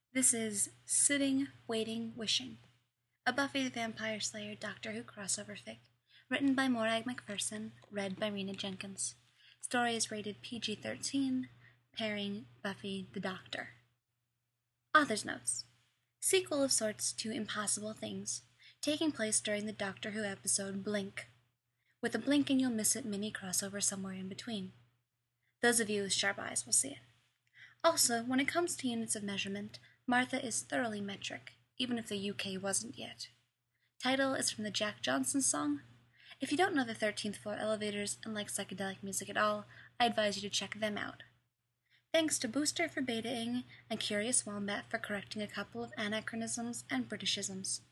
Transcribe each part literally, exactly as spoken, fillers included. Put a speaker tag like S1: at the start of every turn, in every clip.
S1: This is Sitting, Waiting, Wishing, a Buffy the Vampire Slayer Doctor Who crossover fic, written by Morag McPherson, read by Rena Jenkins. Story is rated P G thirteen, pairing Buffy the Doctor. Author's Notes. Sequel of sorts to Impossible Things, taking place during the Doctor Who episode Blink, with a blink and you'll miss it mini crossover somewhere in between. Those of you with sharp eyes will see it. Also, when it comes to units of measurement, Martha is thoroughly metric, even if the U K wasn't yet. Title is from the Jack Johnson song. If you don't know the thirteenth floor elevators and like psychedelic music at all, I advise you to check them out. Thanks to Booster for betaing and Curious Wombat for correcting a couple of anachronisms and Britishisms.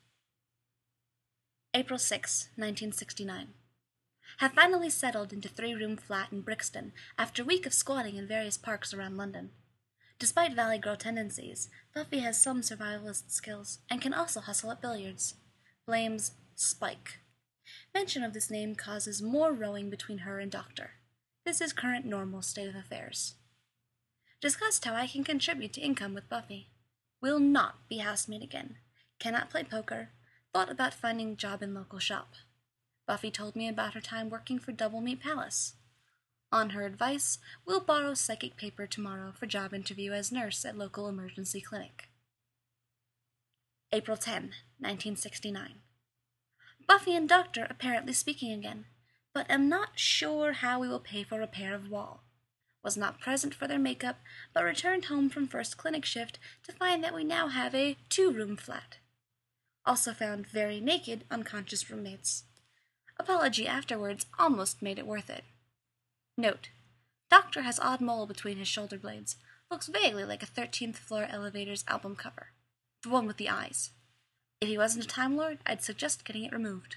S1: April sixth, nineteen sixty-nine. Have finally settled into three-room flat in Brixton after a week of squatting in various parks around London. Despite Valley Girl tendencies, Buffy has some survivalist skills and can also hustle at billiards. Blames Spike. Mention of this name causes more rowing between her and Doctor. This is current normal state of affairs. Discussed how I can contribute to income with Buffy. Will not be housemaid again. Cannot play poker. Thought about finding a job in local shop. Buffy told me about her time working for Double Meat Palace. On her advice, we'll borrow psychic paper tomorrow for job interview as nurse at local emergency clinic. April tenth, nineteen sixty-nine. Buffy and Doctor apparently speaking again, but am not sure how we will pay for repair of wall. Was not present for their makeup, but returned home from first clinic shift to find that we now have a two-room flat. Also found very naked, unconscious roommates. Apology afterwards almost made it worth it. Note: Doctor has odd mole between his shoulder blades. Looks vaguely like a thirteenth floor elevator's album cover. The one with the eyes. If he wasn't a Time Lord, I'd suggest getting it removed.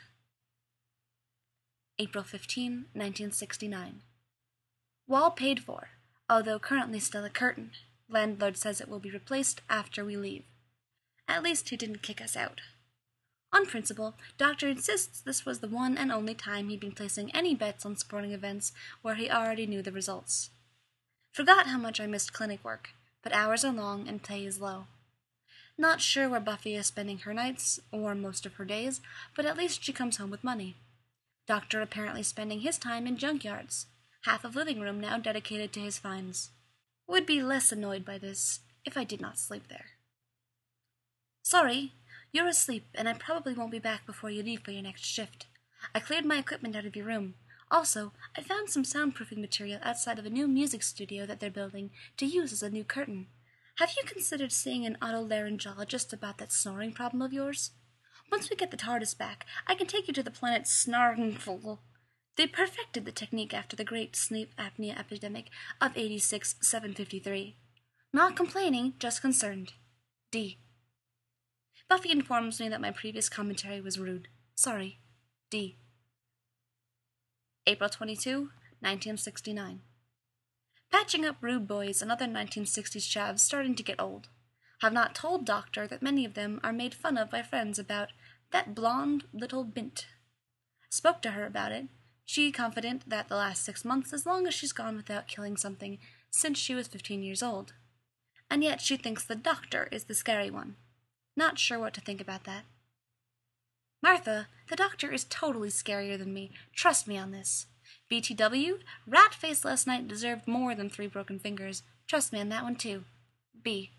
S1: April fifteenth, nineteen sixty-nine. Wall paid for, although currently still a curtain. Landlord says it will be replaced after we leave. At least he didn't kick us out. On principle, Doctor insists this was the one and only time he'd been placing any bets on sporting events where he already knew the results. Forgot how much I missed clinic work, but hours are long and pay is low. Not sure where Buffy is spending her nights, or most of her days, but at least she comes home with money. Doctor apparently spending his time in junkyards, half of living room now dedicated to his finds. Would be less annoyed by this if I did not sleep there. Sorry. You're asleep, and I probably won't be back before you leave for your next shift. I cleared my equipment out of your room. Also, I found some soundproofing material outside of a new music studio that they're building to use as a new curtain. Have you considered seeing an otolaryngologist about that snoring problem of yours? Once we get the TARDIS back, I can take you to the planet Snarnful. They perfected the technique after the great sleep apnea epidemic of eighty-six seven fifty-three. Not complaining, just concerned. D. Buffy informs me that my previous commentary was rude. Sorry. D. April twenty-second, nineteen sixty-nine. Patching up rude boys and other nineteen sixties chavs starting to get old. Have not told Doctor that many of them are made fun of by friends about that blonde little bint. Spoke to her about it. She confident that the last six months as long as she's gone without killing something since she was fifteen years old. And yet she thinks the Doctor is the scary one. Not sure what to think about that. Martha, the Doctor is totally scarier than me. Trust me on this. B T W, rat face last night deserved more than three broken fingers. Trust me on that one too. B.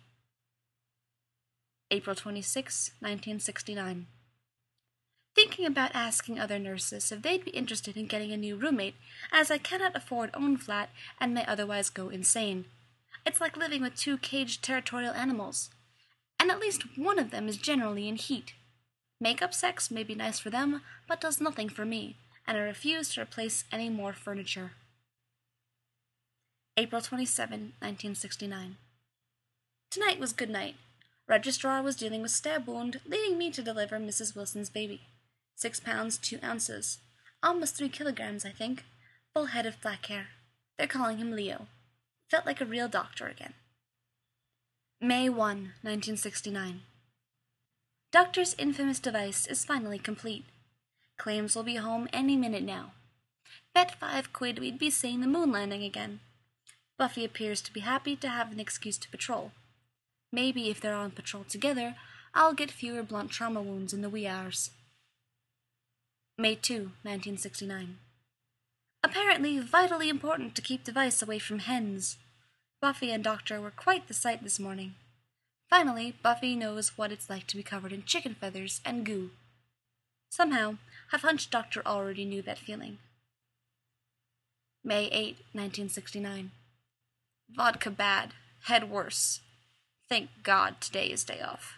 S1: April twenty-sixth, nineteen sixty-nine. Thinking about asking other nurses if they'd be interested in getting a new roommate, as I cannot afford own flat and may otherwise go insane. It's like living with two caged territorial animals. And at least one of them is generally in heat. Make-up sex may be nice for them, but does nothing for me, and I refuse to replace any more furniture. April twenty-seventh, nineteen sixty-nine. Tonight was good night. Registrar was dealing with stab wound, leading me to deliver Missus Wilson's baby. Six pounds, two ounces. Almost three kilograms, I think. Full head of black hair. They're calling him Leo. Felt like a real doctor again. May first, nineteen sixty-nine. Doctor's infamous device is finally complete. Claims will be home any minute now. Bet five quid we'd be seeing the moon landing again. Buffy appears to be happy to have an excuse to patrol. Maybe if they're on patrol together, I'll get fewer blunt trauma wounds in the wee hours. May second, nineteen sixty-nine. Apparently vitally important to keep Device away from hens. Buffy and Doctor were quite the sight this morning. Finally, Buffy knows what it's like to be covered in chicken feathers and goo. Somehow, I've hunched Doctor already knew that feeling. May eighth, nineteen sixty-nine. Vodka bad, head worse. Thank God today is day off.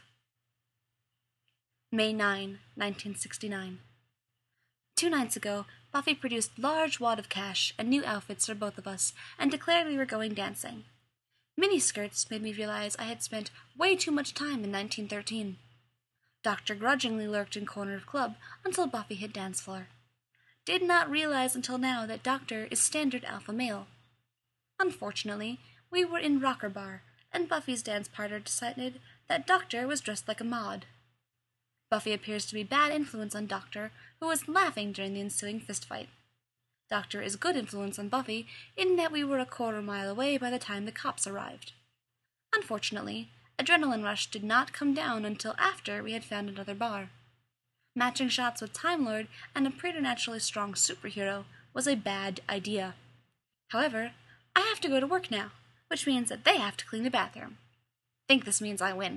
S1: May ninth, nineteen sixty-nine. Two nights ago, Buffy produced large wad of cash and new outfits for both of us and declared we were going dancing. Miniskirts made me realize I had spent way too much time in nineteen thirteen. Doctor grudgingly lurked in corner of club until Buffy hit dance floor. Did not realize until now that Doctor is standard alpha male. Unfortunately, we were in Rocker Bar, and Buffy's dance partner decided that Doctor was dressed like a mod. Buffy appears to be bad influence on Doctor, who was laughing during the ensuing fistfight. Doctor is good influence on Buffy in that we were a quarter mile away by the time the cops arrived. Unfortunately, adrenaline rush did not come down until after we had found another bar. Matching shots with Time Lord and a preternaturally strong superhero was a bad idea. However, I have to go to work now, which means that they have to clean the bathroom. Think this means I win.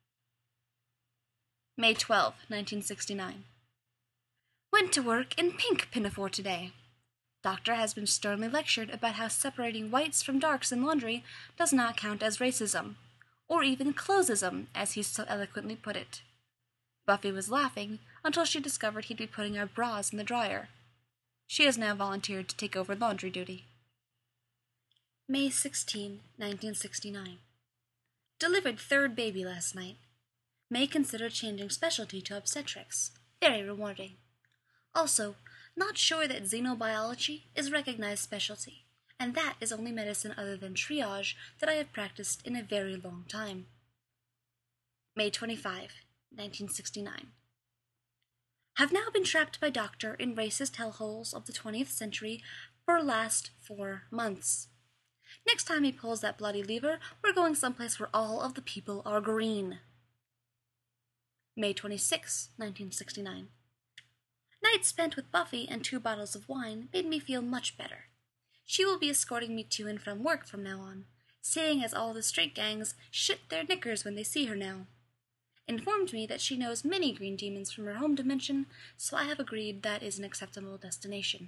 S1: May twelfth, nineteen sixty-nine. Went to work in pink pinafore today. Doctor has been sternly lectured about how separating whites from darks in laundry does not count as racism, or even closism, as he so eloquently put it. Buffy was laughing until she discovered he'd be putting our bras in the dryer. She has now volunteered to take over laundry duty. May sixteenth, nineteen sixty-nine. Delivered third baby last night. May consider changing specialty to obstetrics. Very rewarding. Also, not sure that xenobiology is recognized specialty, and that is only medicine other than triage that I have practiced in a very long time. May twenty-fifth, nineteen sixty-nine. Have now been trapped by Doctor in racist hellholes of the twentieth century for last four months. Next time he pulls that bloody lever, we're going someplace where all of the people are green. May twenty-sixth, nineteen sixty-nine. Night spent with Buffy and two bottles of wine made me feel much better. She will be escorting me to and from work from now on, seeing as all the straight gangs shit their knickers when they see her now. Informed me that she knows many green demons from her home dimension, so I have agreed that is an acceptable destination.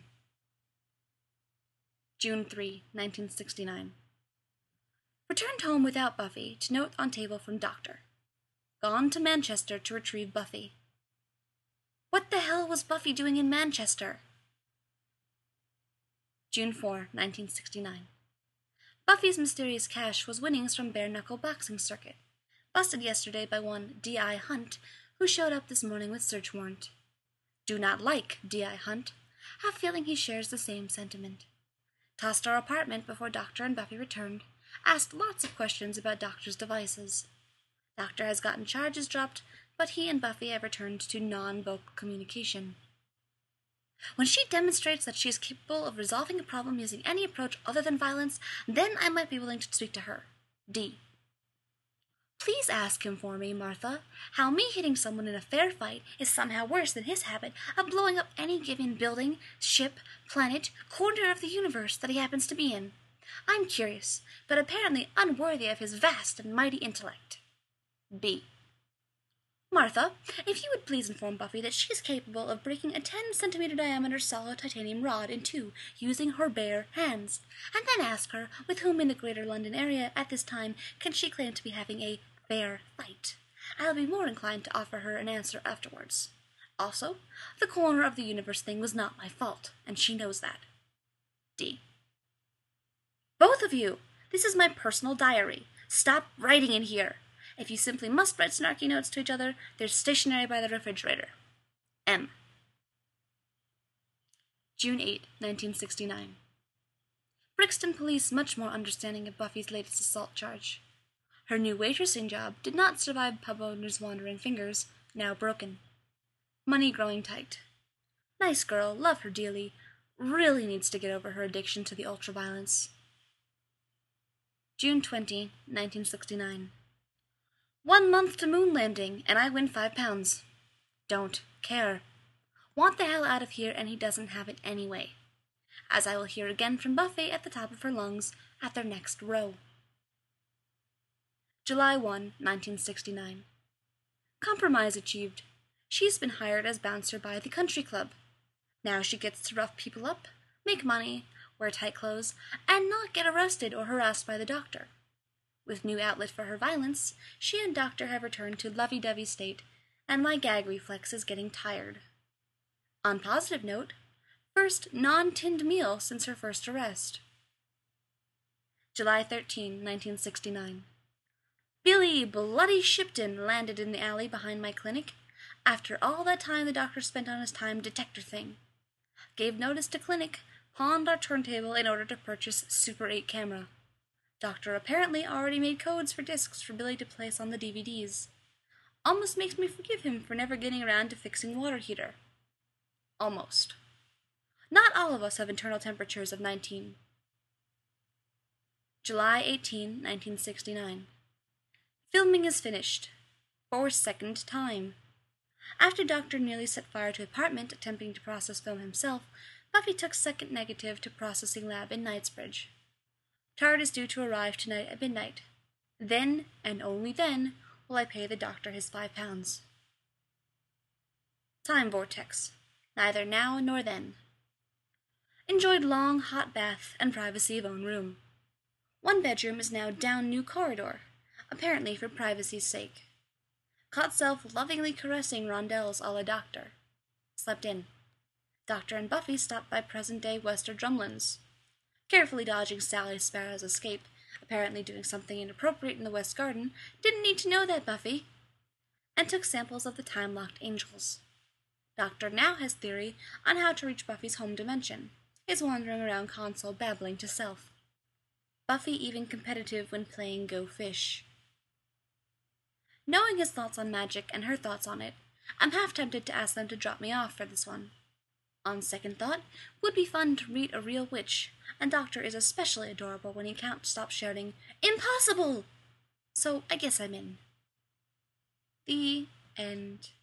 S1: June third, nineteen sixty-nine. Returned home without Buffy to note on table from Doctor. Gone to Manchester to retrieve Buffy. What the hell was Buffy doing in Manchester? June fourth, nineteen sixty-nine. Buffy's mysterious cash was winnings from bare-knuckle boxing circuit, busted yesterday by one D I Hunt, who showed up this morning with search warrant. Do not like D I Hunt. Have feeling he shares the same sentiment. Tossed our apartment before Doctor and Buffy returned. Asked lots of questions about Doctor's devices. Doctor has gotten charges dropped, but he and Buffy have returned to non-vocal communication. When she demonstrates that she is capable of resolving a problem using any approach other than violence, then I might be willing to speak to her. D. Please ask him for me, Martha, how me hitting someone in a fair fight is somehow worse than his habit of blowing up any given building, ship, planet, corner of the universe that he happens to be in. I'm curious, but apparently unworthy of his vast and mighty intellect. B. Martha, if you would please inform Buffy that she is capable of breaking a ten centimeter diameter solid titanium rod in two using her bare hands, and then ask her with whom in the greater London area at this time can she claim to be having a fair fight. I'll be more inclined to offer her an answer afterwards. Also, the corner of the universe thing was not my fault, and she knows that. D. Both of you! This is my personal diary. Stop writing in here. If you simply must write snarky notes to each other, they're stationary by the refrigerator. M. June eighth, nineteen sixty-nine. Brixton police much more understanding of Buffy's latest assault charge. Her new waitressing job did not survive pub owner's wandering fingers, now broken. Money growing tight. Nice girl, love her dearly. Really needs to get over her addiction to the ultraviolence. June twentieth, nineteen sixty-nine. One month to moon landing, and I win five pounds. Don't care. Want the hell out of here, and he doesn't have it anyway. As I will hear again from Buffy at the top of her lungs at their next row. July first, nineteen sixty-nine. Compromise achieved. She's been hired as bouncer by the country club. Now she gets to rough people up, make money, wear tight clothes, and not get arrested or harassed by the doctor. With new outlet for her violence, she and Doctor have returned to lovey-dovey state, and my gag reflex is getting tired. On positive note, first non-tinned meal since her first arrest. July thirteenth, nineteen sixty-nine. Billy Bloody Shipton landed in the alley behind my clinic, after all that time the doctor spent on his time detector thing. Gave notice to clinic, pawned our turntable in order to purchase Super eight camera. Doctor apparently already made codes for discs for Billy to place on the D V Ds. Almost makes me forgive him for never getting around to fixing water heater. Almost. Not all of us have internal temperatures of nineteen. July eighteenth, nineteen sixty-nine. Filming is finished. For second time. After Doctor nearly set fire to apartment attempting to process film himself, Buffy took second negative to processing lab in Knightsbridge. Tard is due to arrive tonight at midnight. Then, and only then, will I pay the doctor his five pounds. Time vortex. Neither now nor then. Enjoyed long, hot bath and privacy of own room. One bedroom is now down new corridor, apparently for privacy's sake. Caught self lovingly caressing rondelles a la doctor. Slept in. Doctor and Buffy stopped by present-day Wester Drumlins. Carefully dodging Sally Sparrow's escape, apparently doing something inappropriate in the West Garden, didn't need to know that, Buffy, and took samples of the time-locked angels. Doctor now has theory on how to reach Buffy's home dimension, is wandering around console babbling to self. Buffy even competitive when playing Go Fish. Knowing his thoughts on magic and her thoughts on it, I'm half tempted to ask them to drop me off for this one. On second thought, would be fun to meet a real witch, and Doctor is especially adorable when he can't stop shouting, "Impossible!" So I guess I'm in. The end.